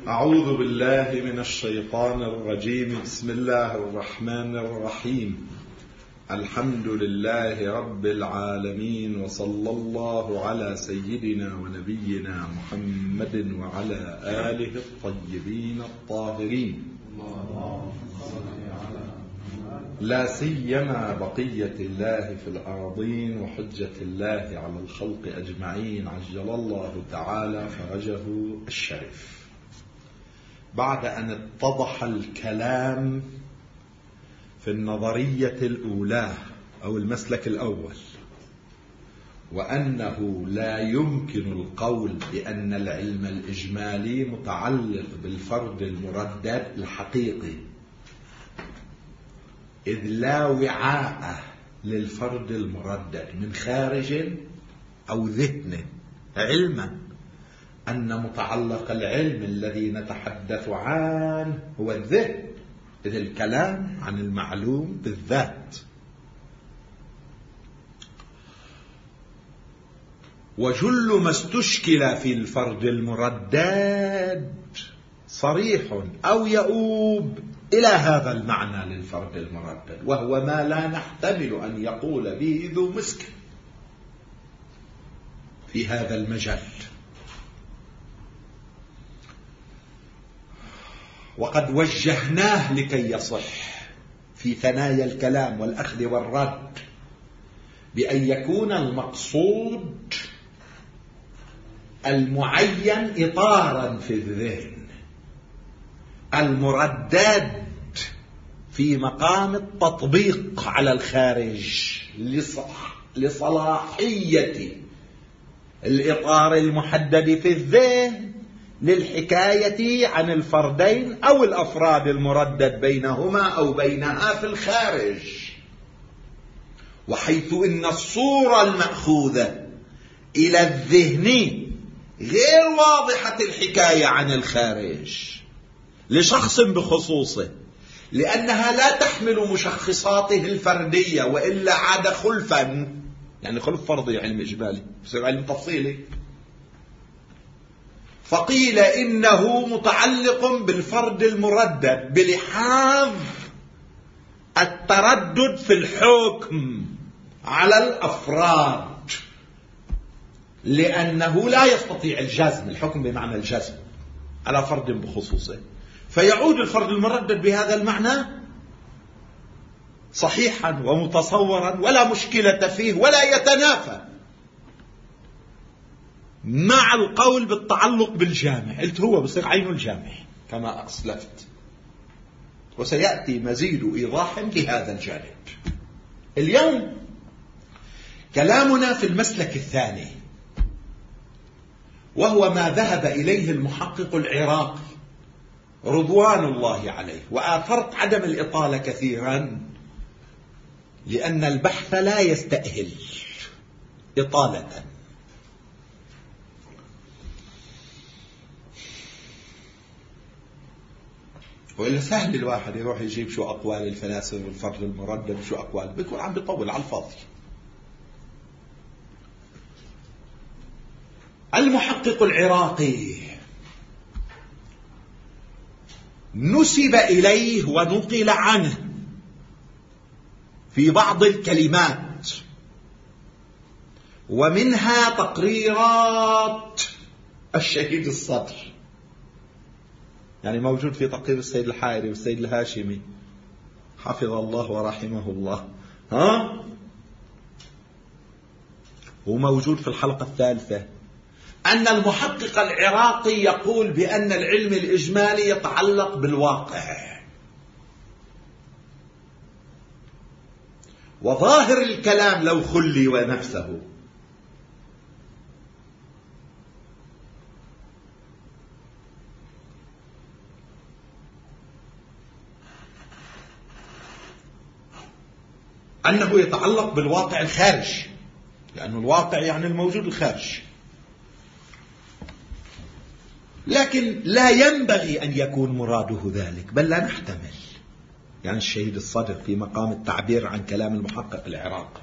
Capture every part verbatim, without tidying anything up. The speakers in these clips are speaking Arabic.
أعوذ بالله من الشيطان الرجيم. بسم الله الرحمن الرحيم. الحمد لله رب العالمين، وصلى الله على سيدنا ونبينا محمد وعلى آله الطيبين الطاهرين، لا سيما بقية الله في الأرضين وحجة الله على الخلق أجمعين، عجل الله تعالى فرجه الشريف. بعد أن اتضح الكلام في النظرية الأولى أو المسلك الأول، وأنه لا يمكن القول بأن العلم الإجمالي متعلق بالفرد المردد الحقيقي، إذ لا وعاء للفرد المردد من خارج أو ذهن، علما أن متعلق العلم الذي نتحدث عنه هو الذهن، إذ الكلام عن المعلوم بالذات. وجل ما استشكل في الفرد المردد صريح أو يؤوب إلى هذا المعنى للفرد المردد، وهو ما لا نحتمل أن يقول به ذو مسك في هذا المجال. وقد وجهناه لكي يصح في ثنايا الكلام والأخذ والرد بأن يكون المقصود المعين إطارا في الذهن، المردد في مقام التطبيق على الخارج لصلاحية الإطار المحدد في الذهن للحكاية عن الفردين أو الأفراد المردد بينهما أو بينها في الخارج. وحيث إن الصورة المأخوذة إلى الذهن غير واضحة الحكاية عن الخارج لشخص بخصوصه، لأنها لا تحمل مشخصاته الفردية، وإلا عاد خلفا، يعني خلف فرضي علم إجمالي يصير علم تفصيلي. فقيل إنه متعلق بالفرد المردد بلحاظ التردد في الحكم على الأفراد، لأنه لا يستطيع الجزم، الحكم بمعنى الجزم على فرد بخصوصه، فيعود الفرد المردد بهذا المعنى صحيحا ومتصورا ولا مشكلة فيه ولا يتنافى مع القول بالتعلق بالجامع. قلت هو بصير عين الجامع كما أسلفت، وسيأتي مزيد إيضاح لهذا الجانب. اليوم كلامنا في المسلك الثاني، وهو ما ذهب إليه المحقق العراقي رضوان الله عليه. وآثرت عدم الإطالة كثيرا لأن البحث لا يستأهل إطالة. وإلا سهل الواحد يروح يجيب شو أقوال الفلاسفة والفرد المردد، شو أقوال، بيكون عم بيطول على الفاضي. المحقق العراقي نسب إليه ونقل عنه في بعض الكلمات، ومنها تقريرات الشهيد الصدر، يعني موجود في تقرير السيد الحائري والسيد الهاشمي حفظ الله ورحمه الله، ها، وموجود في الحلقة الثالثة أن المحقق العراقي يقول بأن العلم الإجمالي يتعلق بالواقع. وظاهر الكلام لو خلي ونفسه أنه يتعلق بالواقع الخارج، لأن الواقع يعني الموجود الخارج، لكن لا ينبغي أن يكون مراده ذلك، بل لا نحتمل. يعني الشهيد الصدر في مقام التعبير عن كلام المحقق العراقي،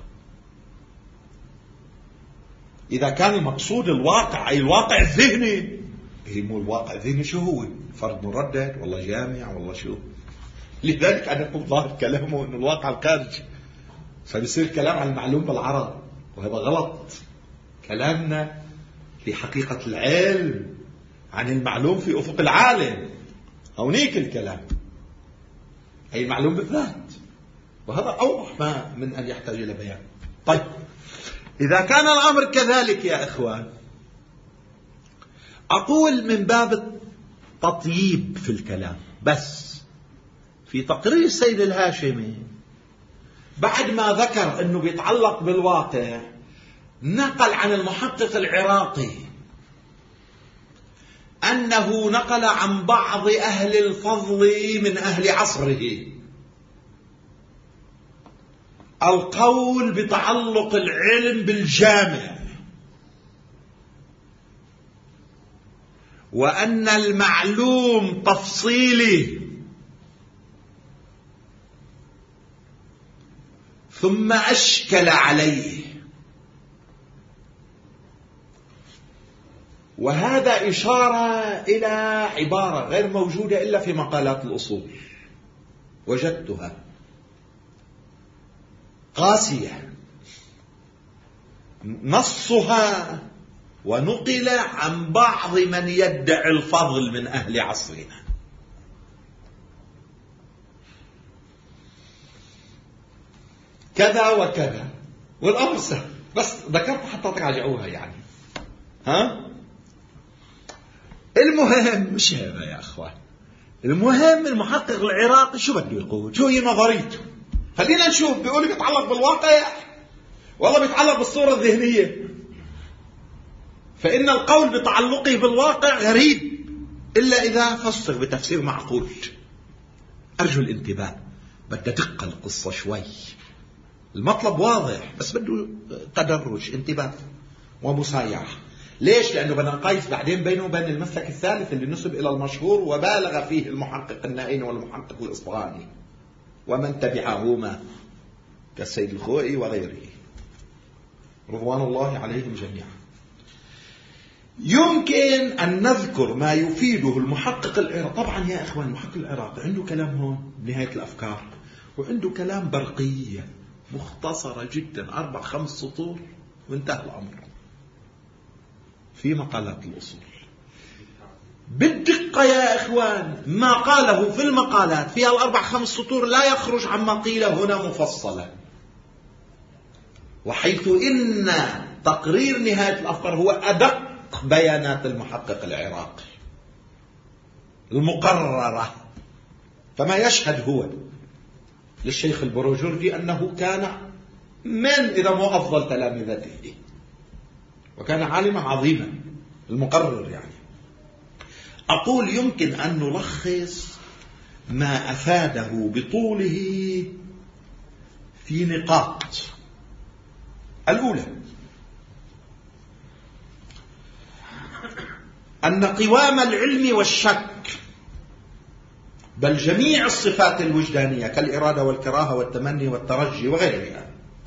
إذا كان المقصود الواقع أي الواقع الذهني هي مو الواقع الذهني شو هو؟ فرد مردد والله جامع والله شو. لذلك أنا أقول ظاهر كلامه أنه الواقع الخارجي، فبيصير كلام عن المعلوم بالعرب، وهذا غلط. كلامنا في حقيقة العلم عن المعلوم في أفق العالم، هونيك الكلام، أي المعلوم بالذات، وهذا أوضح ما من أن يحتاج إلى بيان. طيب إذا كان الأمر كذلك يا إخوان، أقول من باب التطييب في الكلام، بس في تقرير السيد الهاشمي بعد ما ذكر أنه بيتعلق بالواقع، نقل عن المحقق العراقي أنه نقل عن بعض أهل الفضل من أهل عصره القول بتعلق العلم بالجامع، وأن المعلوم تفصيلي، ثم أشكل عليه. وهذا إشارة إلى عبارة غير موجودة إلا في مقالات الأصول، وجدتها قاسية نصها، ونقل عن بعض من يدعي الفضل من أهل عصرنا. كذا وكذا، والأمر سهل، بس ذكرت حتى تراجعوها يعني. ها المهم مش هذا يا أخوان، المهم المحقق العراقي شو بده يقول، شو هي نظريته. خلينا نشوف، بيقول بيتعلق بالواقع والله بيتعلق بالصورة الذهنية. فإن القول بتعلقه بالواقع غريب إلا إذا فسر بتفسير معقول. أرجو الانتباه، بدي دقة القصة شوي، المطلب واضح بس بده تدرج، انتباه ومسايرة. ليش؟ لأنه بدنا نقيس بعدين بينه وبين المسلك الثالث اللي نسب إلى المشهور وبالغ فيه المحقق النائين والمحقق الإصفهاني ومن تبعهما كالسيد الخوئي وغيره رضوان الله عليهم جميعا. يمكن أن نذكر ما يفيده المحقق العراقي. طبعا يا إخوان المحقق العراقي عنده كلام هون نهاية الأفكار، وعنده كلام برقية مختصرة جدا، أربع خمس سطور وانتهى الأمر في مقالات الأصول. بالدقة يا إخوان ما قاله في المقالات فيها الأربع خمس سطور لا يخرج عما قيل هنا مفصلا، وحيث إن تقرير نهاية الأفكار هو أدق بيانات المحقق العراقي المقررة. فما يشهد هو للشيخ البروجردي أنه كان من إذا مو أفضل تلامذته، وكان عالما عظيما المقرر يعني. أقول يمكن أن نلخص ما أفاده بطوله في نقاط. الأولى أن قوام العلم والشك بل جميع الصفات الوجدانية كالإرادة والكراهة والتمني والترجي وغيرها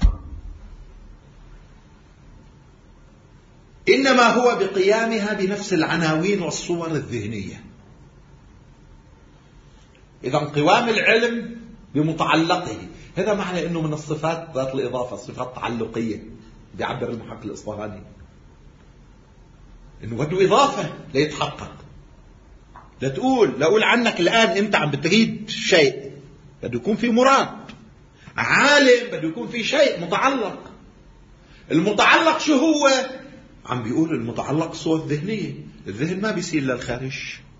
إنما هو بقيامها بنفس العناوين والصور الذهنية. إذا قوام العلم بمتعلقه، هذا معنى أنه من الصفات ذات الإضافة، صفات تعلقية بيعبر المحقق الإصفهاني، إنه بده إضافة ليتحقق. لا تقول لا أقول عنك الآن أنت عم بتريد شيء، بده يكون في مراد. عالم بده يكون في شيء متعلق. المتعلق شو هو؟ عم بيقول المتعلق الصور الذهنية. الذهن ما بيسير للخارج،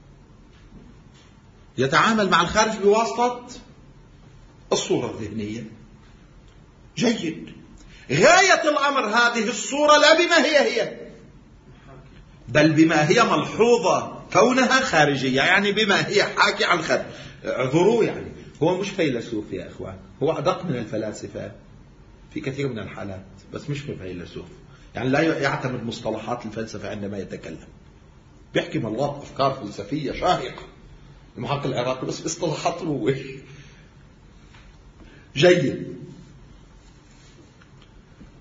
يتعامل مع الخارج بواسطة الصورة الذهنية. جيد. غاية الأمر هذه الصورة لا بما هي هي، بل بما هي ملحوظة كونها خارجية، يعني بما هي حاكي عن خارج. اعذروا يعني هو مش فيلسوف يا إخوان، هو أدق من الفلاسفة في كثير من الحالات، بس مش فيلسوف، يعني لا يعتمد مصطلحات الفلسفة عندما يتكلم. بيحكي مرات أفكار فلسفية شاهقة المحقق العراقي، بس اصطلاحات هو. جيد.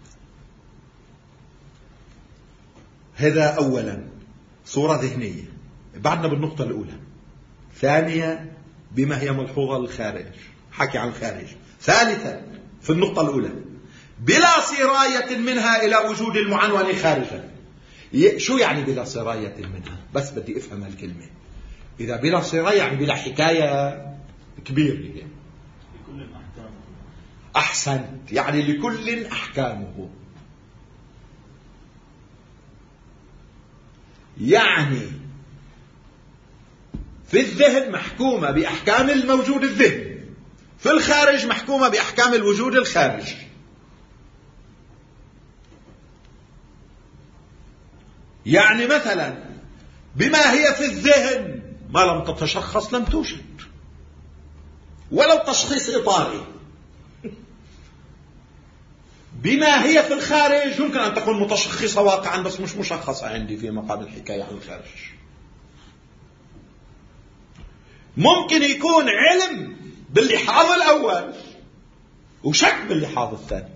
هذا أولا صورة ذهنية. بعدنا بالنقطة الأولى. ثانيا بما هي ملحوظة للخارج، حكي عن الخارج. ثالثا في النقطة الأولى بلا سراية منها إلى وجود المعنون خارجا. شو يعني بلا سراية منها؟ بس بدي أفهم الكلمة. إذا بلا سراية يعني بلا حكاية كبيرة. أحسنت، يعني لكل أحكامه. يعني في الذهن محكومة بأحكام الموجود الذهن، في الخارج محكومة بأحكام الوجود الخارجي. يعني مثلا بما هي في الذهن ما لم تتشخص لم توجد، ولو تشخيص إطاري. بما هي في الخارج يمكن أن تكون متشخصة واقعا بس مش مشخصة عندي في مقام الحكاية عن الخارج. ممكن يكون علم باللحاظ الأول وشك باللحاظ الثاني.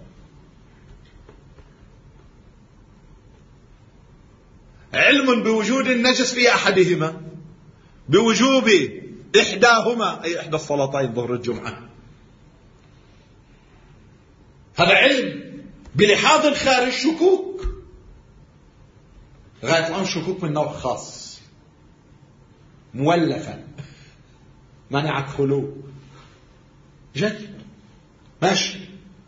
علم بوجود النجس في أحدهما، بوجوب إحداهما أي إحدى الصلاتين ظهر الجمعة، هذا علم. بلحاظ الخارج شكوك، غاية الآن شكوك من نوع خاص مولفة منعت خلو. جد ماشي.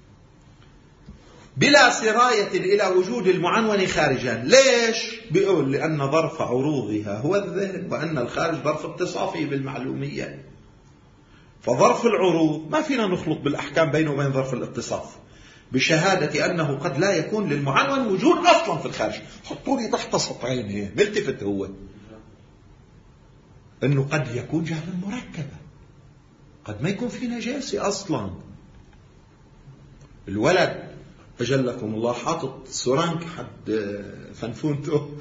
بلا سراية إلى وجود المعنون خارجا. ليش؟ بيقول لأن ظرف عروضها هو الذهن، وأن الخارج ظرف اتصافه بالمعلومية. فظرف العروض ما فينا نخلط بالأحكام بينه وبين ظرف الاتصاف، بشهادة أنه قد لا يكون للمعنون وجود أصلا في الخارج. حطوا لي تحت سطرين هي ملتفت هو أنه قد يكون جهلا مركبا، قد ما يكون في نجاسة أصلا. الولد أجلكم الله حاطط سرنك حد فنفونته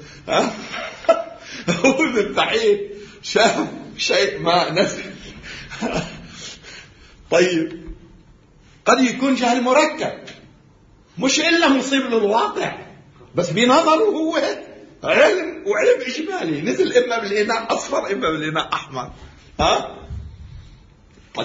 هو من بعيد شاف شيء ما نزل. طيب قد يكون جهل مركب مش إلا مصيب للواقع، بس بنظره هو علم، وعلم إجمالي نزل إما بالإناء أصفر إما بالإناء أحمر. ها؟ طيب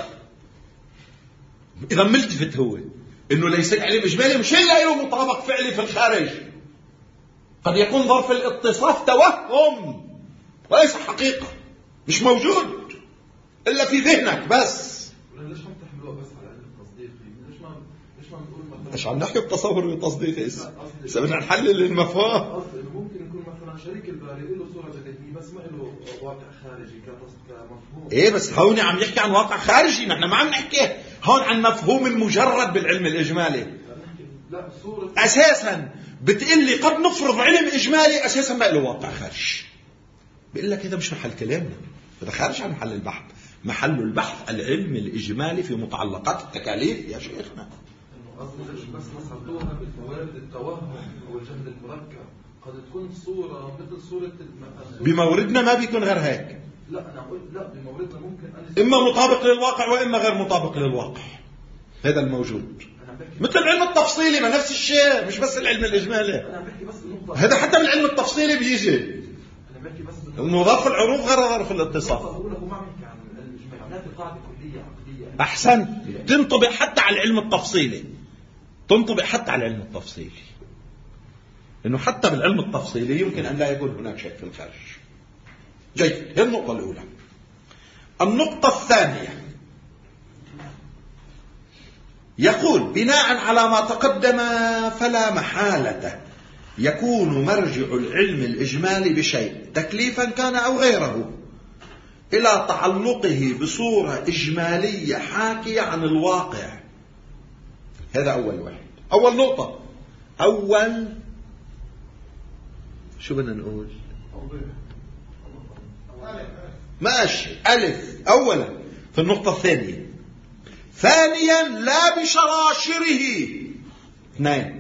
إذا ملتفت هو إنه ليس علم إجمالي مش إلا له مطابق فعلي في الخارج. قد يكون ظرف الاتصاف توهم وليس حقيقة، مش موجود إلا في ذهنك بس. ليش عم تحملوها بس على علم التصديق؟ ليش ما ليش ما بنقول مثلا مش عم نحكي بتصور وتصديق، هسه بدنا نحلل المفهوم. ممكن يكون مثلا شريك البالي له صورة ذهنية بس ما له واقع خارجي كمفهوم. ايه بس هون عم نحكي عن واقع خارجي، نحن ما عم نحكي هون عن مفهوم مجرد بالعلم الإجمالي. لا صورة أساسا بتقول لي قد نفرض علم إجمالي أساسا ما له واقع خارجي. بقول لك هذا مش محل كلامنا، هذا خارج عن محل البحث. محل البحث العلم الإجمالي في متعلقات التكاليف يا شيخنا. بس نصرتوها بالموارد التوهم أو الجهل المركب، قد تكون صورة مثل صورة بموردنا ما بيكون غير هيك. لا أنا أقول لا بموردنا ممكن إما مطابق للواقع وإما غير مطابق للواقع. هذا الموجود مثل العلم التفصيلي ما نفس الشيء، مش بس العلم الإجمالي. أنا بحكي بس هذا حتى بالعلم التفصيلي بيجي أنا بحكي بس إنه ظرف العروض غير ظرف الاتصال. أقوله ما بحكي عن العلم الإجمالي، هناك قاعدة كلية عقلية. أحسن، تنطبق حتى على العلم التفصيلي، تنطبق حتى على العلم التفصيلي، إنه حتى بالعلم التفصيلي يمكن أن لا يكون هناك شيء في الخارج. جيد، هي النقطة الأولى. النقطة الثانية يقول بناء على ما تقدم فلا محالة يكون مرجع العلم الإجمالي بشيء تكليفا كان أو غيره إلى تعلقه بصورة إجمالية حاكية عن الواقع. هذا أول واحد، أول نقطة. أول شو بدنا نقول؟ ماشي، ألف أولا في النقطة الثانية. ثانيا لا بشراشره. اثنين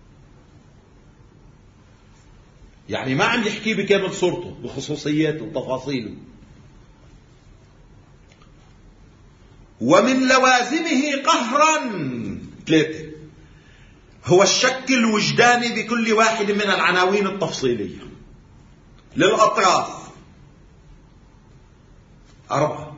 يعني ما عم يحكي بكامل صورته بخصوصياته وتفاصيله. ومن لوازمه قهرا ثلاثة هو الشك الوجداني بكل واحد من العناوين التفصيلية للأطراف أربعة،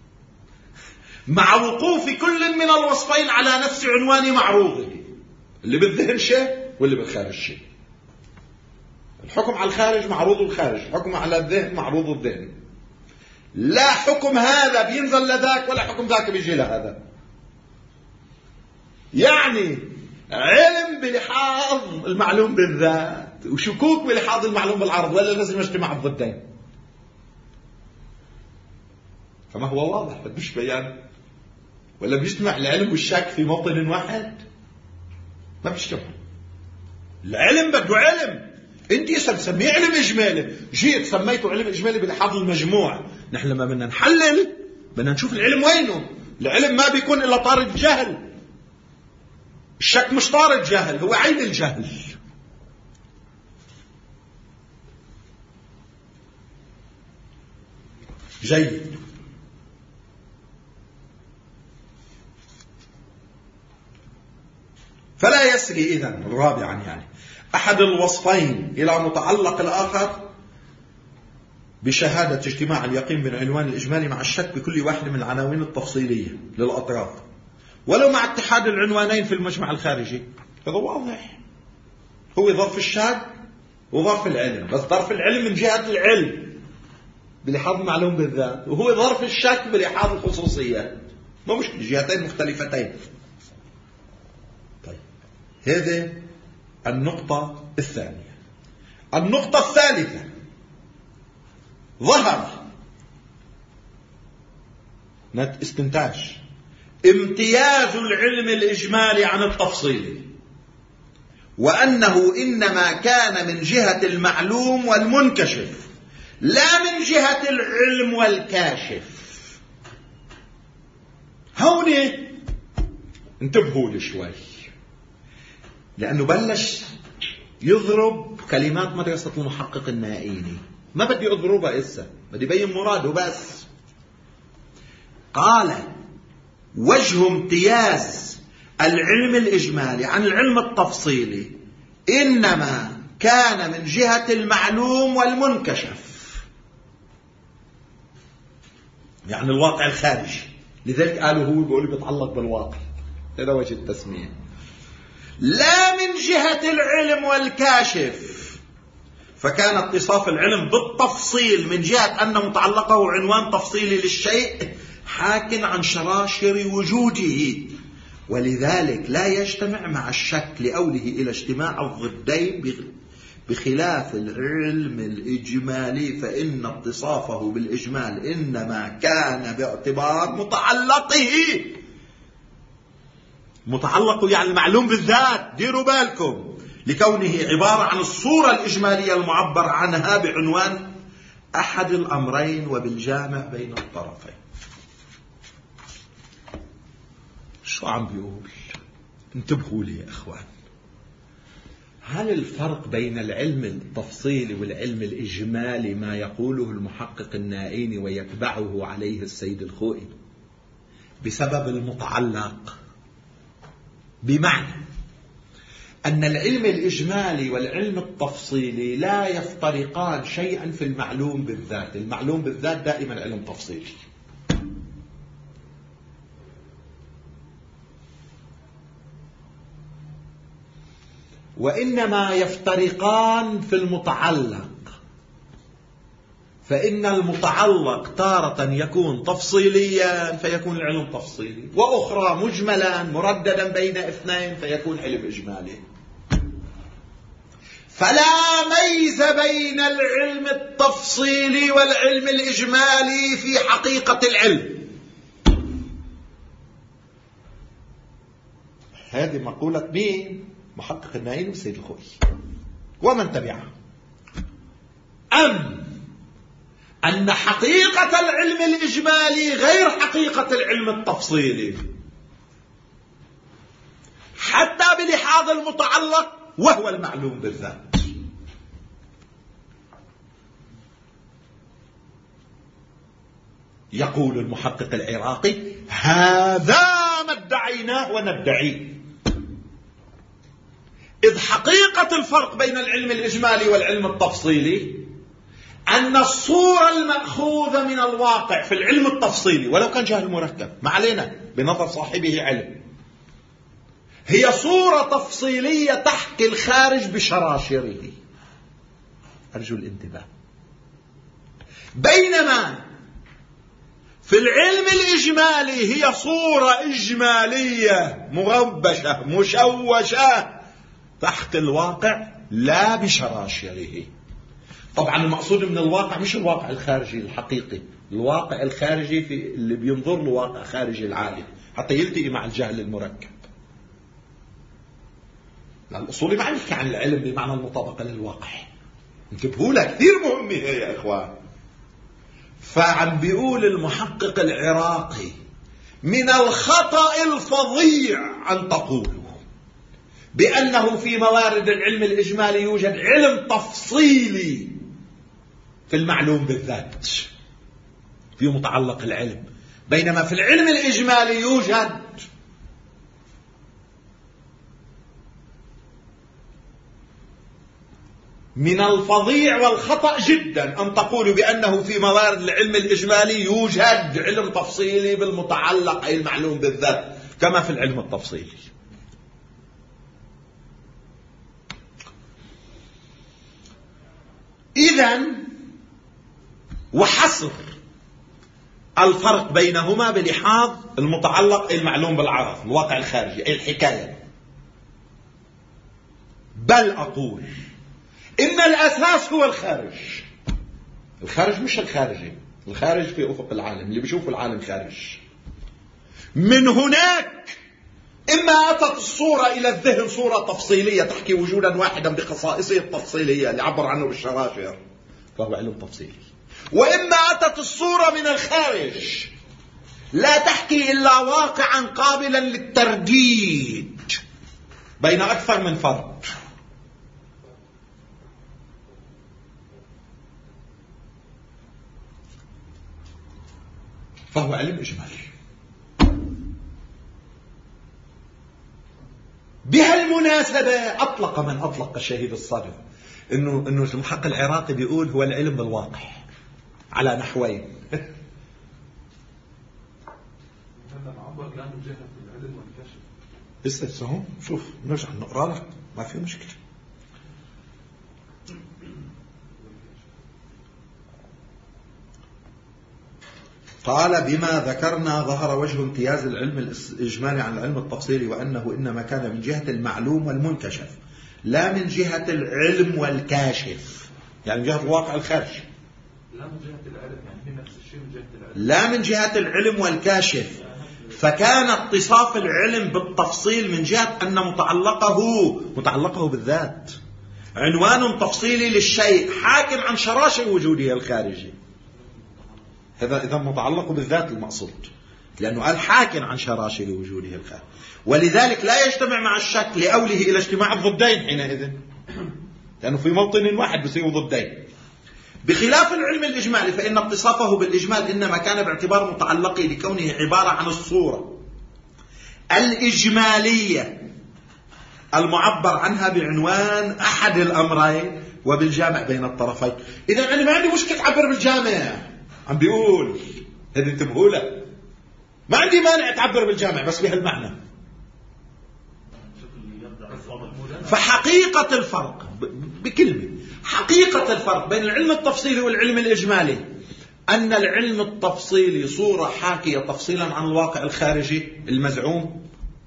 مع وقوف كل من الوصفين على نفس عنوان معروضه، اللي بالذهن شيء واللي بالخارج شيء. الحكم على الخارج معروض الخارج، الحكم على الذهن معروض الذهن. لا حكم هذا بينزل لذاك ولا حكم ذاك بيجي لهذا. يعني علم بلحاظ المعلوم بالذات وشكوك بلحاظ المعلوم بالعرض، ولا لازم يجتمع الضدين؟ فما هو واضح بدوش بيان. ولا بيجتمع العلم والشك في موطن واحد؟ ما بيجتمع. العلم بده علم. انت سميه علم اجمالي، جيت سميته علم اجمالي بلحاظ المجموع. نحن لما بدنا نحلل بدنا نشوف العلم وينه. العلم ما بيكون الا طارد جهل. الشك مش طارد جهل، هو عين الجهل. جيد. فلا يسري إذن رابعا يعني أحد الوصفين إلى متعلق الآخر بشهادة اجتماع اليقين بين العنوان الإجمالي مع الشك بكل واحد من العناوين التفصيلية للأطراف، ولو مع اتحاد العنوانين في المجمع الخارجي. هذا واضح، هو ظرف الشك وظرف العلم، بس ظرف العلم من جهة العلم بلحاظ معلوم بالذات، وهو ظرف الشك بلحاظ الخصوصيات. ما مش جهتين مختلفتين. طيب، هذه النقطة الثانية. النقطة الثالثة، ظهر استنتاج امتياز العلم الإجمالي عن التفصيلي، وأنه إنما كان من جهة المعلوم والمنكشف لا من جهة العلم والكاشف. هون انتبهوا لي شوي، لأنه بلش يضرب كلمات مدرسة المحقق النائيني. ما بدي أضربها إسا، بدي بين مراده بس. قال: وجه امتياز العلم الإجمالي عن العلم التفصيلي إنما كان من جهة المعلوم والمنكشف، يعني الواقع الخارجي. لذلك قالوا هو بيقول بيتعلق بالواقع، هذا وجه التسمية. لا من جهة العلم والكاشف، فكان اتصاف العلم بالتفصيل من جهة أن متعلقه عنوان تفصيلي للشيء حاك عن شراشر وجوده، ولذلك لا يجتمع مع الشك لأوله إلى اجتماع الضدين، بخلاف العلم الإجمالي فإن اتصافه بالإجمال إنما كان باعتبار متعلقه. متعلقه يعني المعلوم بالذات، ديروا بالكم، لكونه عبارة عن الصورة الإجمالية المعبر عنها بعنوان أحد الأمرين وبالجامع بين الطرفين. شو عم بيقول؟ انتبهوا لي يا أخوان. هل الفرق بين العلم التفصيلي والعلم الإجمالي ما يقوله المحقق النائيني ويتبعه عليه السيد الخوئي بسبب المتعلق؟ بمعنى أن العلم الإجمالي والعلم التفصيلي لا يفترقان شيئا في المعلوم بالذات. المعلوم بالذات دائما علم تفصيلي. وإنما يفترقان في المتعلق، فإن المتعلق تارة يكون تفصيليا فيكون العلم تفصيلي، وأخرى مجملا مرددا بين اثنين فيكون علم إجمالي. فلا ميز بين العلم التفصيلي والعلم الإجمالي في حقيقة العلم. هذه مقولة مين؟ محقق النائيني والسيد الخوئي ومن تبعه. أم أن حقيقة العلم الإجمالي غير حقيقة العلم التفصيلي حتى بلحاظ المتعلق وهو المعلوم بالذات. يقول المحقق العراقي: هذا ما ادعيناه وندعيه، إذ حقيقة الفرق بين العلم الإجمالي والعلم التفصيلي أن الصورة المأخوذة من الواقع في العلم التفصيلي ولو كان جهل مركب، ما علينا بنظر صاحبه علم، هي صورة تفصيلية تحكي الخارج بشراشره. أرجو الانتباه. بينما في العلم الإجمالي هي صورة إجمالية مغبشة مشوشة تحكي الواقع لا بشراشره. طبعا المقصود من الواقع مش الواقع الخارجي الحقيقي، الواقع الخارجي في اللي بينظر له واقع خارجي العادي حتى يلتقي مع الجهل المركب. الأصولي ما عم يحكي عن العلم بمعنى المطابقة للواقع، انتبهوا لها كثير مهمة هي يا إخوان. فعم بيقول المحقق العراقي من الخطأ الفظيع أن تقولوا بأنه في موارد العلم الإجمالي يوجد علم تفصيلي في المعلوم بالذات في متعلق العلم، بينما في العلم الإجمالي يوجد من الفظيع والخطأ جدا أن تقولوا بأنه في موارد العلم الإجمالي يوجد علم تفصيلي بالمتعلق أي المعلوم بالذات كما في العلم التفصيلي. إذن وحصر الفرق بينهما بلحاظ المتعلق أي المعلوم بالعرف الواقع الخارجي أي الحكاية. بل أقول إن الأساس هو الخارج. الخارج مش الخارجي، الخارج في أفق العالم اللي بيشوف العالم خارج. من هناك إما أتت الصورة إلى الذهن صورة تفصيلية تحكي وجودا واحدا بخصائصه التفصيلية اللي عبر عنه بالشراشر فهو علم تفصيلي، وإما أتت الصورة من الخارج لا تحكي إلا واقعا قابلا للترديد بين أكثر من فرد فهو علم إجمالي. بهالمناسبة أطلق من أطلق الشهيد الصادق إنه إنه المحقق العراقي بيقول هو العلم بالواقع على نحوين. هذا معبر لا من جهة العلم والكشف. استنى شوف نرجع نقرأ لك ما في مشكلة. قال بما ذكرنا ظهر وجه امتياز العلم الإجمالي عن العلم التفصيلي وأنه إنما كان من جهة المعلوم والمنكشف لا من جهة العلم والكاشف، يعني من جهة الواقع الخارجي. لا من جهة العلم يعني نفس الشيء من جهة العلم. لا من جهة العلم والكاشف، فكان اتصاف العلم بالتفصيل من جهة أن متعلقه متعلقه بالذات عنوان تفصيلي للشيء حاكم عن شراشر وجوده الخارجي. هذا إذا متعلق بالذات المقصود، لأنه قال حاكم عن شراشر وجوده الخارجي، ولذلك لا يجتمع مع الشك لأوله إلى اجتماع الضدين حينئذ، لأنه في موطن واحد بيصيروا ضدين. بخلاف العلم الإجمالي فإن اتصافه بالإجمال إنما كان باعتبار متعلقه لكونه عبارة عن الصورة الإجمالية المعبر عنها بعنوان أحد الأمرين وبالجامع بين الطرفين. إذا أنا ما عندي مشكلة تعبر بالجامع، عم بيقول هذا انتبهوا له، ما عندي مانع تعبر بالجامع بس بهالمعنى. فحقيقة الفرق بكلمة حقيقة الفرق بين العلم التفصيلي والعلم الإجمالي أن العلم التفصيلي صورة حاكية تفصيلا عن الواقع الخارجي المزعوم،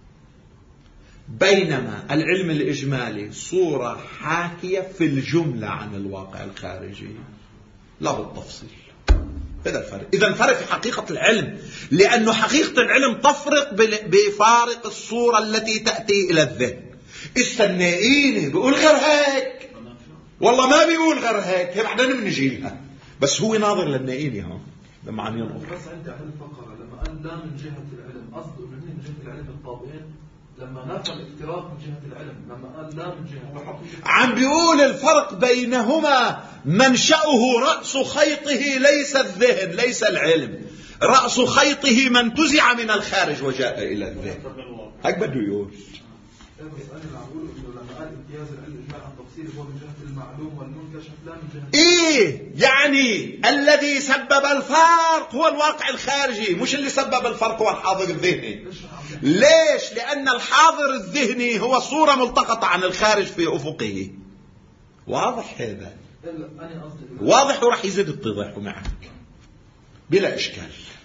بينما العلم الإجمالي صورة حاكية في الجملة عن الواقع الخارجي لا بالتفصيل. هذا الفرق. إذا الفرق في حقيقة العلم، لأنه حقيقة العلم تفرق بفارق الصورة التي تأتي إلى الذهن. استنائيني بيقول غير هيك، والله ما بيقول غير هيك، بعدين بنجي لها، بس هو ناظر للنائيني ها لما عم ينظر. بس عندي على الفقرة لما قال لا من جهة العلم قصده من جهة العلم الطابعين، لما نفى الافتراق من جهة العلم لما قال لا من جهة عم بيقول الفرق بينهما منشأه رأس خيطه ليس الذهن ليس العلم، رأس خيطه من تزع من الخارج وجاء إلى الذهن. هيك بده يقول بس أنا اللي عم بقوله إنه لما قال امتياز العلم الإجماع عن تفصيله هو من جهة المعلوم والمنكشف لا من جهة إيه يعني الذي سبب الفرق هو الواقع الخارجي، مش اللي سبب الفرق هو الحاضر الذهني. ليش؟ لأن الحاضر الذهني هو صورة ملتقطة عن الخارج في أفقه. واضح هذا؟ واضح، وراح يزيد اتضاحه معك بلا إشكال.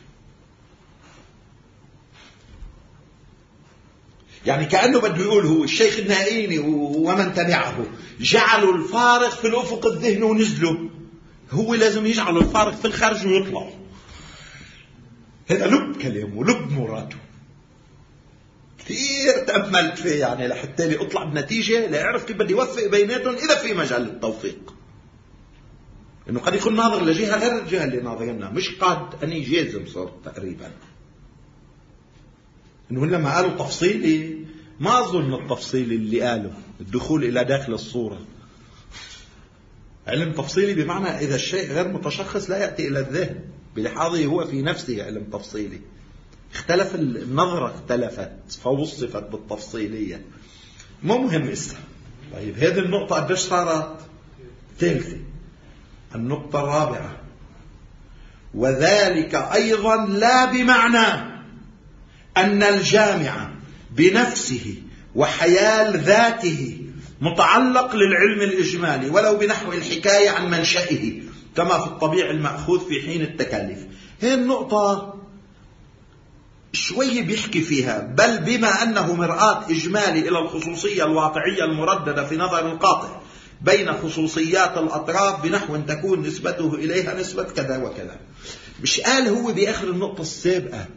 يعني كأنه بده يقول هو الشيخ النائيني ومن تبعه جعلوا الفارق في الأفق الذهني ونزلوا، هو لازم يجعلوا الفارق في الخارج ويطلعوا. هذا لب كلامه ولب مراته. كثير تأملت فيه يعني لحتى لي أطلع بنتيجة لا يعرف كيف بدي يوفق بيناتهم إذا في مجال للتوفيق. إنه قد يكون ناظر لجهة غير الجهة اللي ناظرينها، مش قد أني جازم صار تقريبا. إنه لما قالوا تفصيلي ما أظن التفصيل اللي قاله الدخول إلى داخل الصورة. علم تفصيلي بمعنى إذا الشيء غير متشخص لا يأتي إلى الذهن بلحاظه هو في نفسه علم تفصيلي. اختلف النظرة، اختلفت فوصفت بالتفصيلية. مو مهم اسم. طيب هذه النقطة قديش صارت؟ ثالثة. النقطة الرابعة، وذلك أيضا لا بمعنى أن الجامع بنفسه وحيال ذاته متعلق للعلم الإجمالي ولو بنحو الحكاية عن منشئه كما في الطبيعي المأخوذ في حين التكلف. هذه النقطة شوي بيحكي فيها، بل بما أنه مرآة إجمالي إلى الخصوصية الواقعية المرددة في نظر القاطع بين خصوصيات الأطراف بنحو تكون نسبته إليها نسبة كذا وكذا. مش قال هو بآخر النقطة السابقة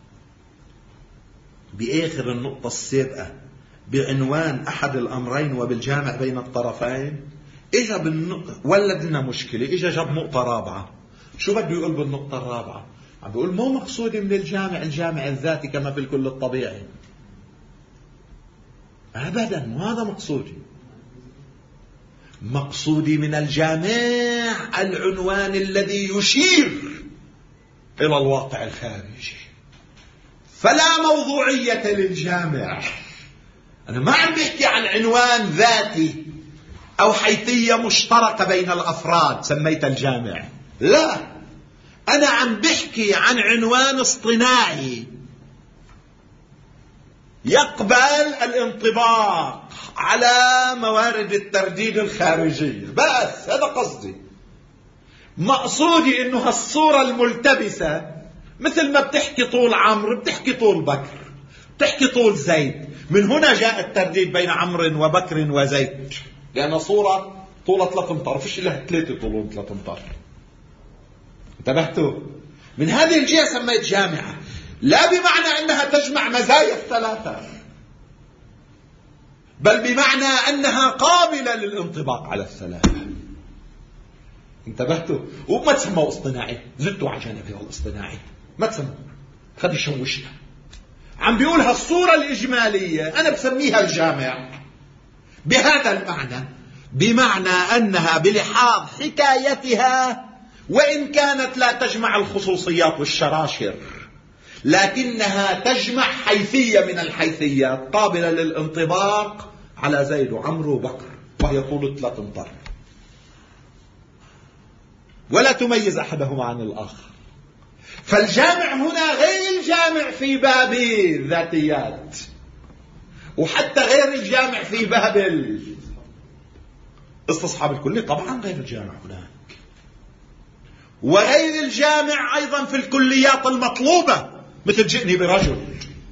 بآخر النقطة السابقة بعنوان أحد الأمرين وبالجامع بين الطرفين إجا بالنقطة ولدنا مشكلة، إجا جاب نقطة رابعة. شو بده يقول بالنقطة الرابعة؟ عم بيقول مو مقصودي من الجامع الجامع الذاتي كما في الكل الطبيعي، أبدا مو هذا مقصودي. مقصودي من الجامع العنوان الذي يشير إلى الواقع الخارجي، فلا موضوعية للجامع. أنا ما عم بحكي عن عنوان ذاتي أو حيثية مشتركة بين الأفراد سميت الجامع، لا، أنا عم بحكي عن عنوان اصطناعي يقبل الانطباق على موارد الترديد الخارجية. بس هذا قصدي. مقصودي إنه هالصورة الملتبسة مثل ما بتحكي طول عمرو بتحكي طول بكر بتحكي طول زيد. من هنا جاء الترديد بين عمرو وبكر وزيد، لأن صورة طولة ثلاث امتار، فيش لها ثلاثة طولون ثلاث امتار. انتبهتوا؟ من هذه الجهة سميت جامعة، لا بمعنى أنها تجمع مزايا الثلاثة، بل بمعنى أنها قابلة للانطباق على الثلاثة. انتبهتوا؟ وما تسموا اصطناعي، زدتوا على جانبه الاصطناعي، ما تسموا، خذ يشوشنا. عم بيقولها الصورة الإجمالية، أنا بسميها الجامع بهذا المعنى، بمعنى أنها بلحاظ حكايتها وإن كانت لا تجمع الخصوصيات والشراشر، لكنها تجمع حيثية من الحيثيات قابلة للانطباق على زيد وعمرو وبكر، وهي طول ثلاث امتار، ولا تميز أحدهما عن الآخر. فالجامع هنا غير الجامع في باب الذاتيات، وحتى غير الجامع في باب استصحاب الكلية، طبعا غير الجامع هناك، وغير الجامع أيضا في الكليات المطلوبة مثل جئني برجل.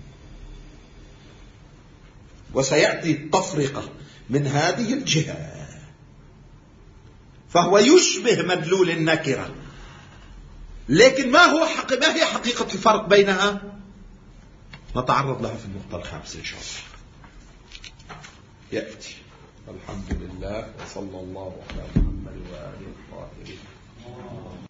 وسيأتي التفرقة من هذه الجهة، فهو يشبه مدلول النكرة، لكن ما هو حق... ما هي حقيقة الفرق بينها؟ نتعرض لها في النقطة الخامسة إن شاء الله. يأتي. الحمد لله وصلى الله على محمد وآله الطاهرين.